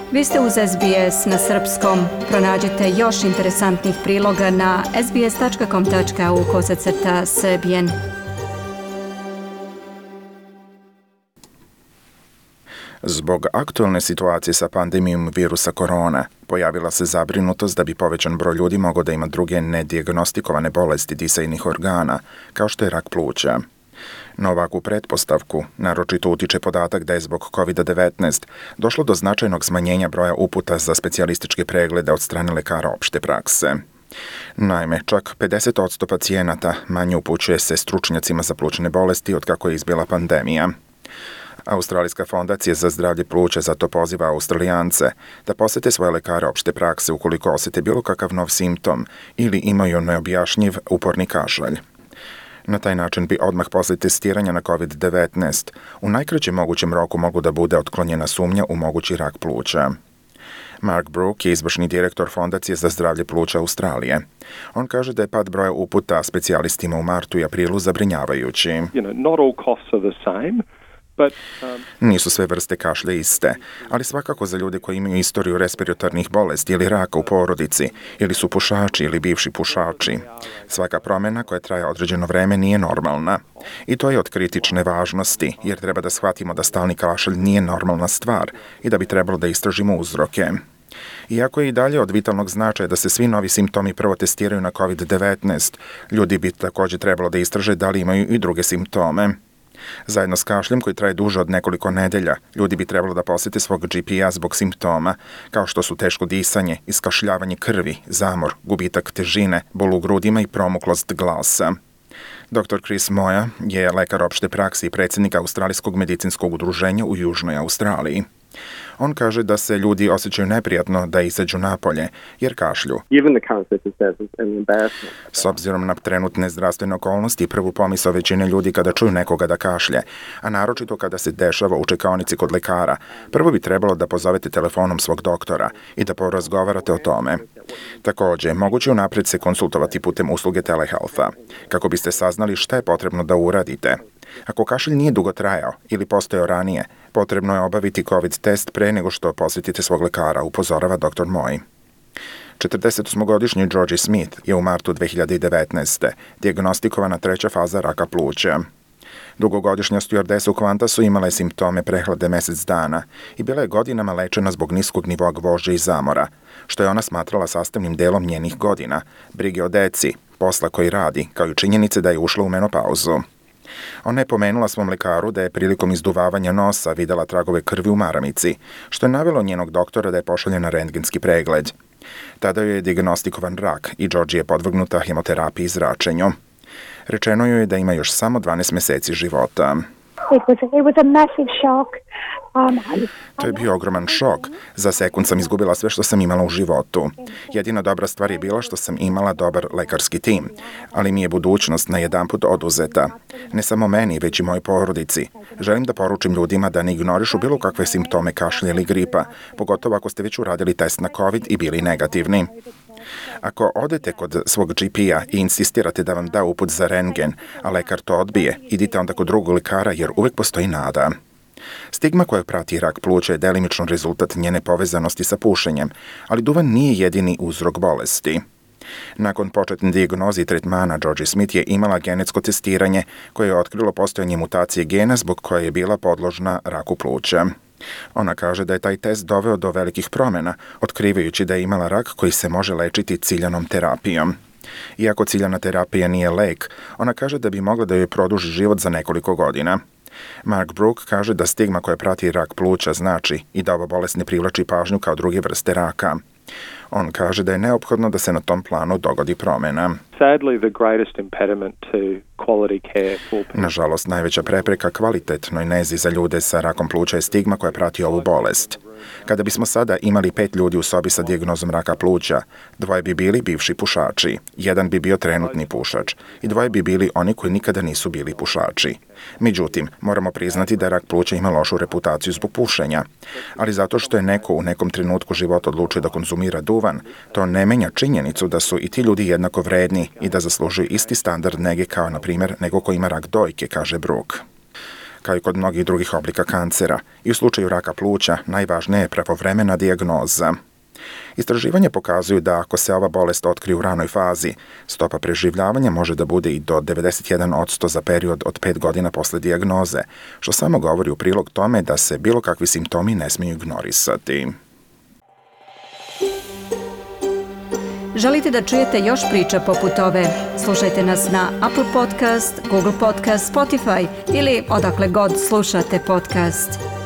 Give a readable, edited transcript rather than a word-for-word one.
Vi ste uz SBS na srpskom. Pronađite još interesantnih priloga na sbs.com.au/srbijen. Zbog aktualne situacije sa pandemijom virusa korona, pojavila se zabrinutost da bi povećan broj ljudi mogao da ima druge nedijagnostikovane bolesti disajnih organa, kao što je rak pluća. Na ovakvu pretpostavku naročito utiče podatak da je zbog COVID-19 došlo do značajnog smanjenja broja uputa za specijalističke preglede od strane lekara opšte prakse. Naime, čak 50% pacijenata manje upućuje se stručnjacima za plućne bolesti od kako je izbila pandemija. Australijska fondacija za zdravlje pluća zato poziva Australijance da posete svoje lekare opšte prakse ukoliko osete bilo kakav nov simptom ili imaju neobjašnjiv uporni kašalj. Na taj način bi odmah posle testiranja na COVID-19 u najkraćem mogućem roku mogu da bude otklonjena sumnja u mogući rak pluća. Mark Brook je izvršni direktor Fondacije za zdravlje pluća Australije. On kaže da je pad broja uputa specijalistima u martu i aprilu zabrinjavajući. Nisu sve vrste kašlja iste, ali svakako za ljude koji imaju istoriju respiratornih bolesti ili raka u porodici, ili su pušači ili bivši pušači. Svaka promjena koja traje određeno vreme nije normalna. I to je od kritične važnosti, jer treba da shvatimo da stalni kašalj nije normalna stvar i da bi trebalo da istražimo uzroke. Iako je i dalje od vitalnog značaja da se svi novi simptomi prvo testiraju na COVID-19, ljudi bi također trebalo da istraže da li imaju i druge simptome. Zajedno s kašljem koji traje duže od nekoliko nedelja, ljudi bi trebalo da posete svog GP-a zbog simptoma, kao što su teško disanje, iskašljavanje krvi, zamor, gubitak težine, bol u grudima i promuklost glasa. Dr. Chris Moya je lekar opšte prakse i predsjednik Australijskog medicinskog udruženja u Južnoj Australiji. On kaže da se ljudi osjećaju neprijatno da izađu napolje, jer kašlju. S obzirom na trenutne zdravstvene okolnosti, prvu pomisao većine ljudi kada čuju nekoga da kašlje, a naročito kada se dešava u čekaonici kod lekara, prvo bi trebalo da pozovete telefonom svog doktora i da porazgovarate o tome. Također, moguće unaprijed se konsultovati putem usluge telehealtha, kako biste saznali šta je potrebno da uradite. Ako kašalj nije dugo trajao ili postojao ranije, potrebno je obaviti COVID test pre nego što posjetite svog lekara, upozorava dr. Moy. 48-godišnji Georgie Smith je u martu 2019. dijagnostikovana treća faza raka pluća. Dugogodišnja stjuardesa u Qantasu imala je simptome prehlade mesec dana i bila je godinama lečena zbog niskog nivoa gvožđa i zamora, što je ona smatrala sastavnim delom njenih godina, brige o deci, posla koji radi, kao i činjenice da je ušla u menopauzu. Ona je pomenula svom lekaru da je prilikom izduvavanja nosa videla tragove krvi u maramici, što je navelo njenog doktora da je pošalje na rentgenski pregled. Tada joj je dijagnostikovan rak i Georgie je podvrgnuta hemoterapiji i zračenju. Rečeno joj je da ima još samo 12 meseci života. To je bio ogroman šok. Za sekund sam izgubila sve što sam imala u životu. Jedina dobra stvar je bila što sam imala dobar lekarski tim, ali mi je budućnost najedanput oduzeta. Ne samo meni, već i mojoj porodici. Želim da poručim ljudima da ne ignorišu bilo kakve simptome kašlja ili gripa, pogotovo ako ste već uradili test na COVID i bili negativni. Ako odete kod svog GP-a i insistirate da vam da uput za rentgen, a lekar to odbije, idite onda kod drugog lekara jer uvek postoji nada. Stigma koja prati rak pluća je delimično rezultat njene povezanosti sa pušenjem, ali duvan nije jedini uzrok bolesti. Nakon početne dijagnoze i tretmana, Georgie Smith je imala genetsko testiranje koje je otkrilo postojanje mutacije gena zbog koje je bila podložna raku pluća. Ona kaže da je taj test doveo do velikih promjena, otkrivajući da je imala rak koji se može lečiti ciljanom terapijom. Iako ciljana terapija nije lek, ona kaže da bi mogla da joj produži život za nekoliko godina. Mark Brook kaže da stigma koja prati rak pluća znači i da ova bolest ne privlači pažnju kao druge vrste raka. On kaže da je neophodno da se na tom planu dogodi promjena. Nažalost, najveća prepreka kvalitetnoj nezi za ljude sa rakom pluća je stigma koja prati ovu bolest. Kada bismo sada imali 5 ljudi u sobi sa dijagnozom raka pluća, 2 bi bili bivši pušači, 1 bi bio trenutni pušač i 2 bi bili oni koji nikada nisu bili pušači. Međutim, moramo priznati da rak pluća ima lošu reputaciju zbog pušenja, ali zato što je neko u nekom trenutku života odlučio da konzumira duvan, to ne menja činjenicu da su i ti ljudi jednako vredni i da zaslužuju isti standard nege kao, na primjer, nego ko ima rak dojke, kaže Brook. kao i kod mnogih drugih oblika kancera. I u slučaju raka pluća najvažnija je pravovremena dijagnoza. Istraživanje pokazuju da ako se ova bolest otkrije u ranoj fazi, stopa preživljavanja može da bude i do 91% za period od 5 godina posle dijagnoze, što samo govori u prilog tome da se bilo kakvi simptomi ne smiju ignorisati. Želite da čujete još priča poput ove? Slušajte nas na Apple Podcast, Google Podcast, Spotify ili odakle god slušate podcast.